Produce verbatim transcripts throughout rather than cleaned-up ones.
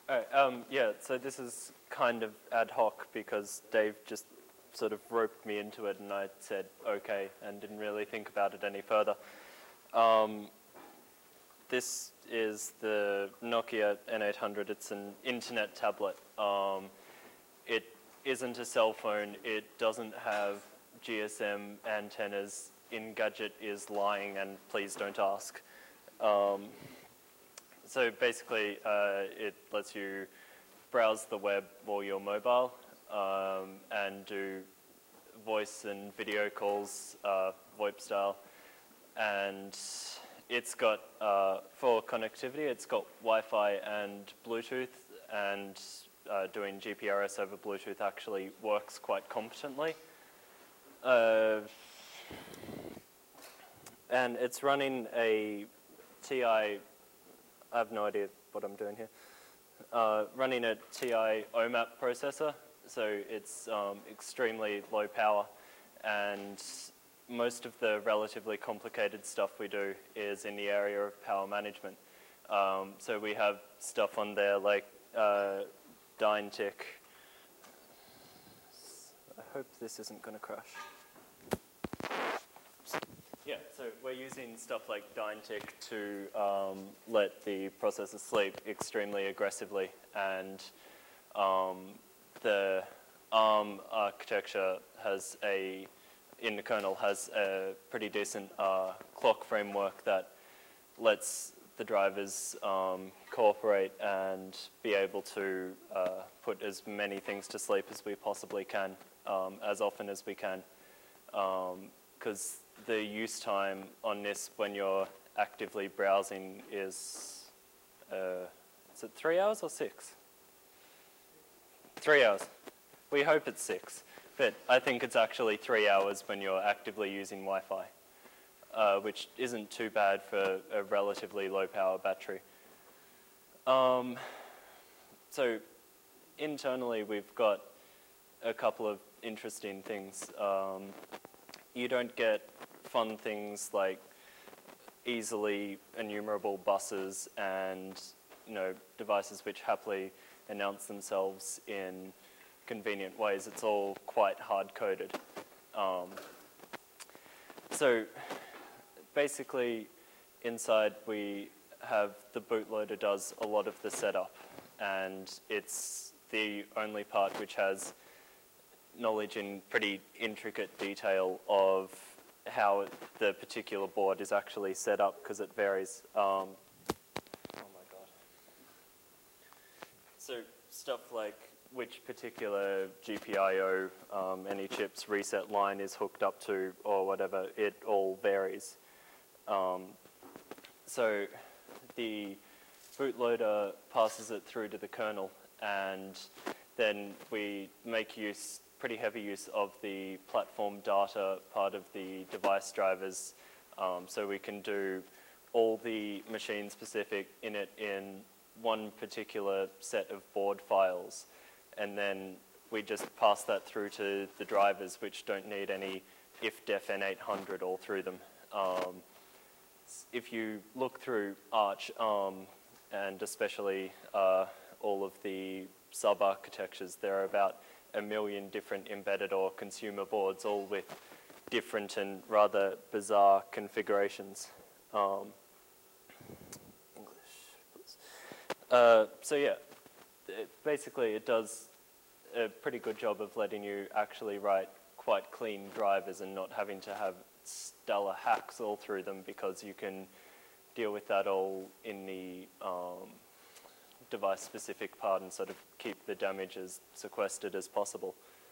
All right, um, yeah, so this is kind of ad hoc because Dave just sort of roped me into it and I said okay and didn't really think about it any further. Um, this is the Nokia N eight hundred. It's an internet tablet. Um, it isn't a cell phone. It doesn't have G S M antennas. Engadget is lying, and please don't ask. Um, so basically, uh, it lets you browse the web while you're mobile um, and do voice and video calls, uh, VoIP style. And it's got, uh, for connectivity, it's got Wi-Fi and Bluetooth, and uh, doing G P R S over Bluetooth actually works quite competently. Uh, and it's running a T I, I have no idea what I'm doing here, uh, running a T I O map processor, so it's um, extremely low power, and most of the relatively complicated stuff we do is in the area of power management. Um, so we have stuff on there like uh, Dyntic. I hope this isn't going to crash. Yeah, so we're using stuff like Dyntic to um, let the processor sleep extremely aggressively, and um, the ARM architecture has a in the kernel has a pretty decent uh, clock framework that lets the drivers um, cooperate and be able to uh, put as many things to sleep as we possibly can, um, as often as we can. Because um, the use time on this when you're actively browsing is, uh, is it three hours or six? Three hours. We hope it's six. But I think it's actually three hours when you're actively using Wi-Fi, uh, which isn't too bad for a relatively low power battery. Um, so internally we've got a couple of interesting things. Um, you don't get fun things like easily enumerable buses and you know devices which happily announce themselves in convenient ways. It's all quite hard-coded. Um, so basically, inside we have the bootloader does a lot of the setup, and it's the only part which has knowledge in pretty intricate detail of how the particular board is actually set up, because it varies. Um, oh my god. So stuff like which particular G P I O um, any chip's reset line is hooked up to or whatever, it all varies. Um, so the bootloader passes it through to the kernel, and then we make use, pretty heavy use of the platform data part of the device drivers, um, so we can do all the machine specific in it in one particular set of board files. And then we just pass that through to the drivers, which don't need any ifdef N eight hundred all through them. Um, if you look through Arch, ARM, and especially uh, all of the sub-architectures, there are about a million different embedded or consumer boards, all with different and rather bizarre configurations. Um, English, please. Uh, so yeah. It, basically, it does a pretty good job of letting you actually write quite clean drivers and not having to have stellar hacks all through them, because you can deal with that all in the um, device-specific part and sort of keep the damage as sequestered as possible.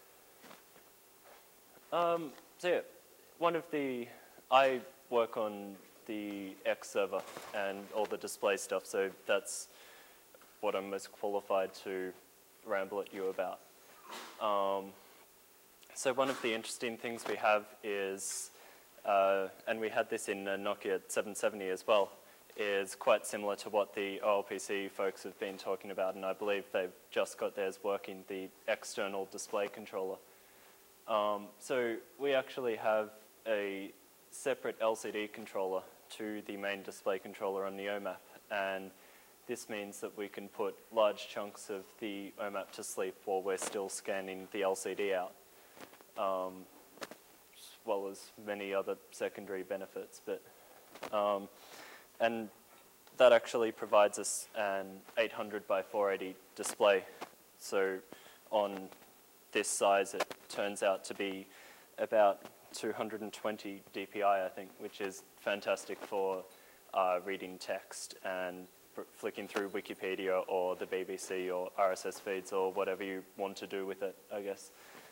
Um, so yeah, one of the, I work on the X server and all the display stuff, so that's what I'm most qualified to ramble at you about. Um, so one of the interesting things we have is, uh, and we had this in uh, Nokia seven seventy as well, is quite similar to what the O L P C folks have been talking about, and I believe they've just got theirs working, the external display controller. Um, so we actually have a separate L C D controller to the main display controller on the O M A P, and this means that we can put large chunks of the O M A P to sleep while we're still scanning the L C D out, um, as well as many other secondary benefits. But um, and that actually provides us an eight hundred by four eighty display. So on this size, it turns out to be about two hundred twenty D P I, I think, which is fantastic for uh, reading text and flicking through Wikipedia or the B B C or R S S feeds or whatever you want to do with it, I guess.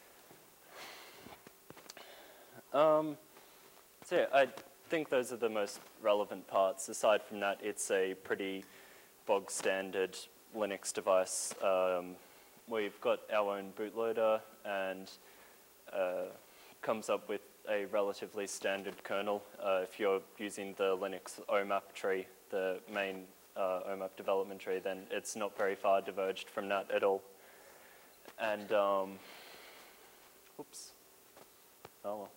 Um, so yeah, I think those are the most relevant parts. Aside from that, it's a pretty bog standard Linux device. Um, we've got our own bootloader and uh, comes up with a relatively standard kernel. Uh, if you're using the Linux O M A P tree, the main uh, O M A P development tree, then it's not very far diverged from that at all. And, um, oops, oh well.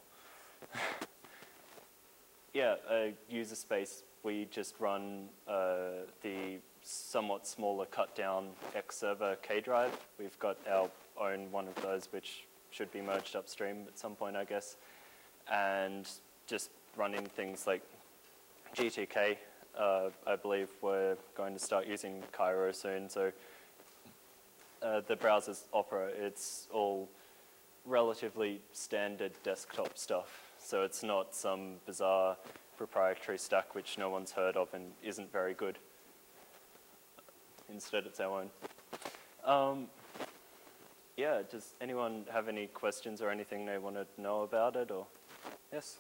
Yeah, uh, user space, we just run uh, the somewhat smaller cut down X server K drive. We've got our own one of those, which should be merged upstream at some point, I guess. And just running things like G T K. Uh, I believe we're going to start using Cairo soon. So uh, the browser's Opera, it's all relatively standard desktop stuff. So it's not some bizarre proprietary stack which no one's heard of and isn't very good. Instead, it's our own. Um, yeah, does anyone have any questions or anything they want to know about it? Or yes?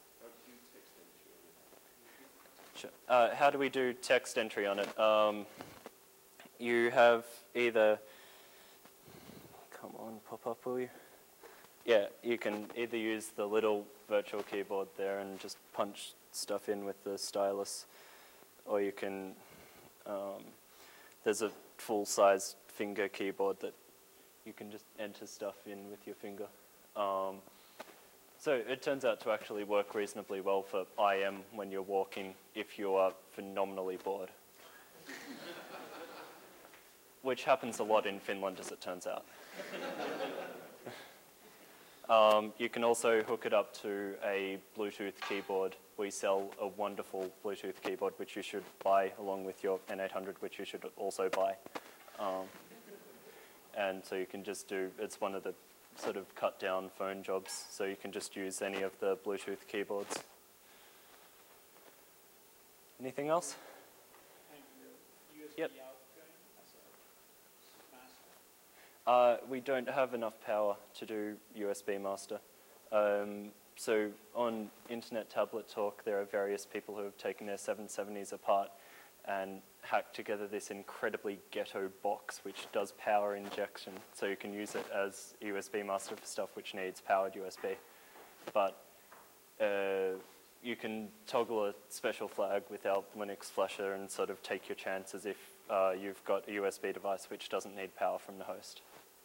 Sure. Uh, how do we do text entry on it? Um, you have either, come on, pop up, will you? Yeah, you can either use the little virtual keyboard there and just punch stuff in with the stylus, or you can, um, there's a full-size finger keyboard that you can just enter stuff in with your finger. Um, so it turns out to actually work reasonably well for I M when you're walking if you are phenomenally bored. Which happens a lot in Finland, as it turns out. Um, you can also hook it up to a Bluetooth keyboard. We sell a wonderful Bluetooth keyboard, which you should buy, along with your N eight hundred, which you should also buy. Um, and so you can just do, it's one of the sort of cut down phone jobs, so you can just use any of the Bluetooth keyboards. Anything else? Yep. Uh, we don't have enough power to do U S B master. Um, so on Internet Tablet Talk, there are various people who have taken their seven seventies apart and hacked together this incredibly ghetto box which does power injection. So you can use it as a U S B master for stuff which needs powered U S B. But uh, you can toggle a special flag with our Linux flasher and sort of take your chances if uh, you've got a U S B device which doesn't need power from the host.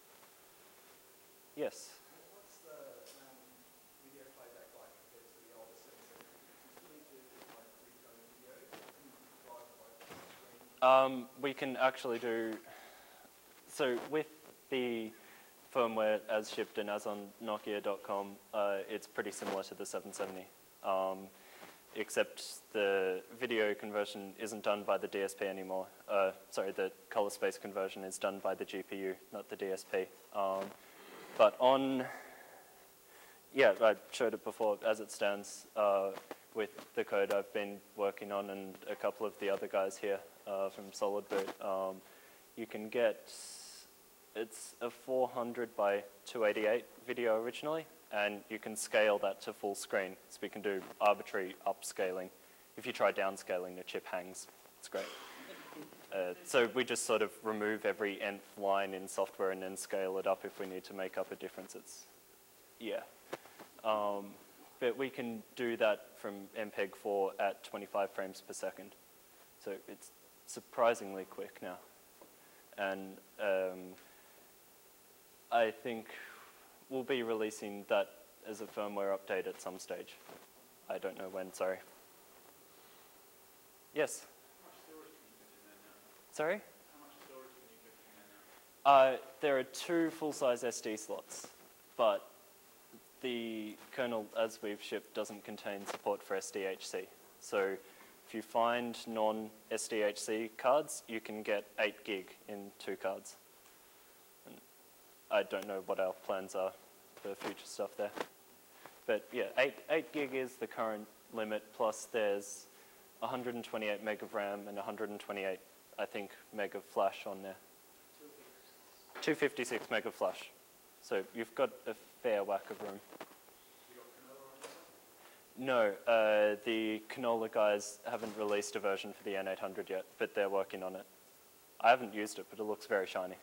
Yes? What's the um, video playback like compared to the older seven seventy? Is it easier to like recode videos? Can you drive like the screen? Um, we can actually do, so with the firmware as shipped and as on Nokia dot com, uh, it's pretty similar to the seven seventy. Um, except the video conversion isn't done by the D S P anymore. Uh, sorry, the color space conversion is done by the G P U, not the D S P. Um, but on, yeah, I showed it before as it stands uh, with the code I've been working on and a couple of the other guys here uh, from Solid Boot. Um, you can get, it's a four hundred by two eighty-eight video originally, and you can scale that to full screen. So we can do arbitrary upscaling. If you try downscaling, the chip hangs. It's great. Uh, so we just sort of remove every nth line in software and then scale it up if we need to make up a difference. It's, yeah. Um, but we can do that from M P E G four at twenty-five frames per second. So it's surprisingly quick now. And um, I think we'll be releasing that as a firmware update at some stage. I don't know when, sorry. Yes? How much storage can you fit in there now? Sorry? How much storage can you fit in there now? Uh, there are two full-size S D slots, but the kernel, as we've shipped, doesn't contain support for S D H C. So if you find non-S D H C cards, you can get eight gig in two cards. And I don't know what our plans are for future stuff there. But yeah, eight, eight gig is the current limit, plus there's one hundred twenty-eight meg of RAM and one hundred twenty-eight, I think, meg of flash on there. two fifty-six meg of flash. So you've got a fair whack of room. No, uh, the Canola guys haven't released a version for the N eight hundred yet, but they're working on it. I haven't used it, but it looks very shiny.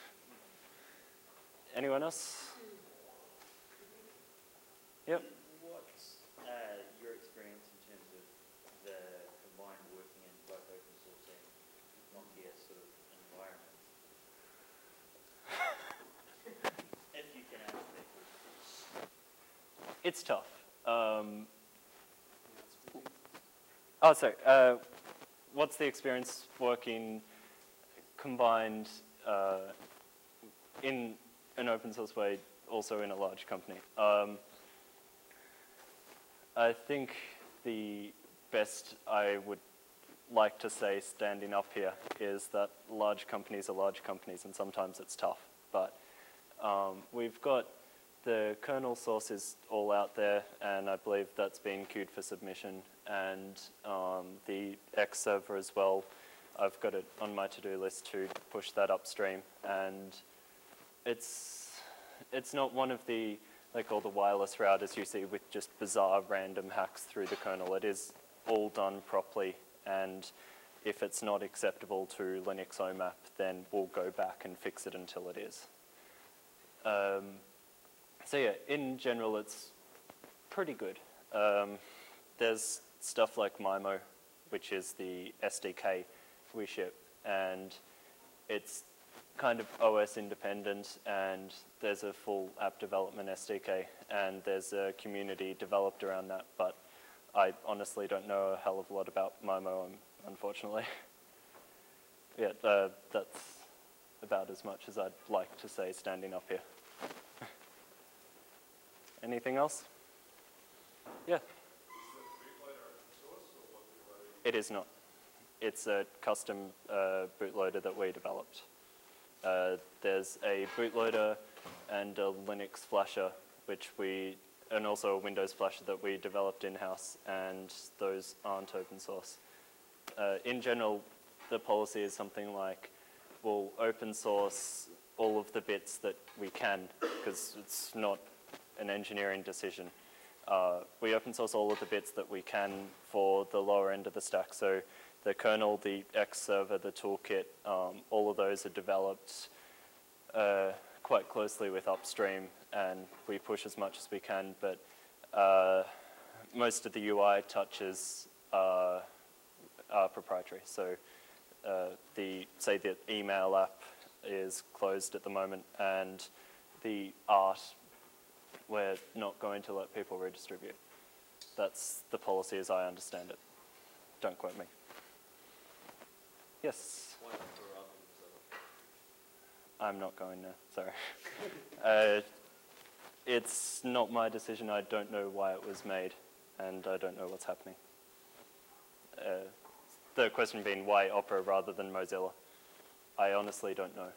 Anyone else? Yep. What's uh, your experience in terms of the combined working in both open source and Nokia sort of environment? If you can answer that question. It's tough. Um, oh, sorry. Uh, what's the experience working combined uh, in an open source way, also in a large company? Um, I think the best I would like to say standing up here is that large companies are large companies, and sometimes it's tough. But um, we've got the kernel source is all out there, and I believe that's being queued for submission. And um, the X server as well, I've got it on my to-do list to push that upstream. And it's it's not one of the like all the wireless routers you see with just bizarre random hacks through the kernel. It is all done properly, and if it's not acceptable to Linux O M A P, then we'll go back and fix it until it is. Um, so yeah, in general, it's pretty good. Um, there's stuff like MIMO, which is the S D K we ship, and it's kind of O S independent, and there's a full app development S D K, and there's a community developed around that, but I honestly don't know a hell of a lot about MIMO, um, unfortunately. yeah, uh, that's about as much as I'd like to say standing up here. Anything else? Yeah. It is not. It's a custom uh, bootloader that we developed. Uh, there's a bootloader and a Linux flasher, which we, and also a Windows flasher that we developed in-house, and those aren't open source. Uh, in general, the policy is something like, we'll open source all of the bits that we can, because it's not an engineering decision. Uh, we open source all of the bits that we can for the lower end of the stack. So the kernel, the X server, the toolkit, um, all of those are developed uh, quite closely with upstream, and we push as much as we can, but uh, most of the U I touches uh, are proprietary. So uh, the, say the email app is closed at the moment, and the art, we're not going to let people redistribute. That's the policy as I understand it. Don't quote me. Yes? Why not for open source? I'm not going there, sorry. uh, it's not my decision. I don't know why it was made, and I don't know what's happening. Uh, the question being, why Opera rather than Mozilla? I honestly don't know.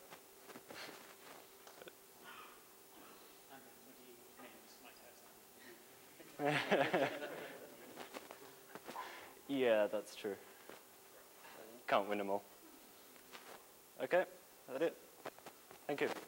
Yeah, that's true. Can't win them all. Okay, that's it. Thank you.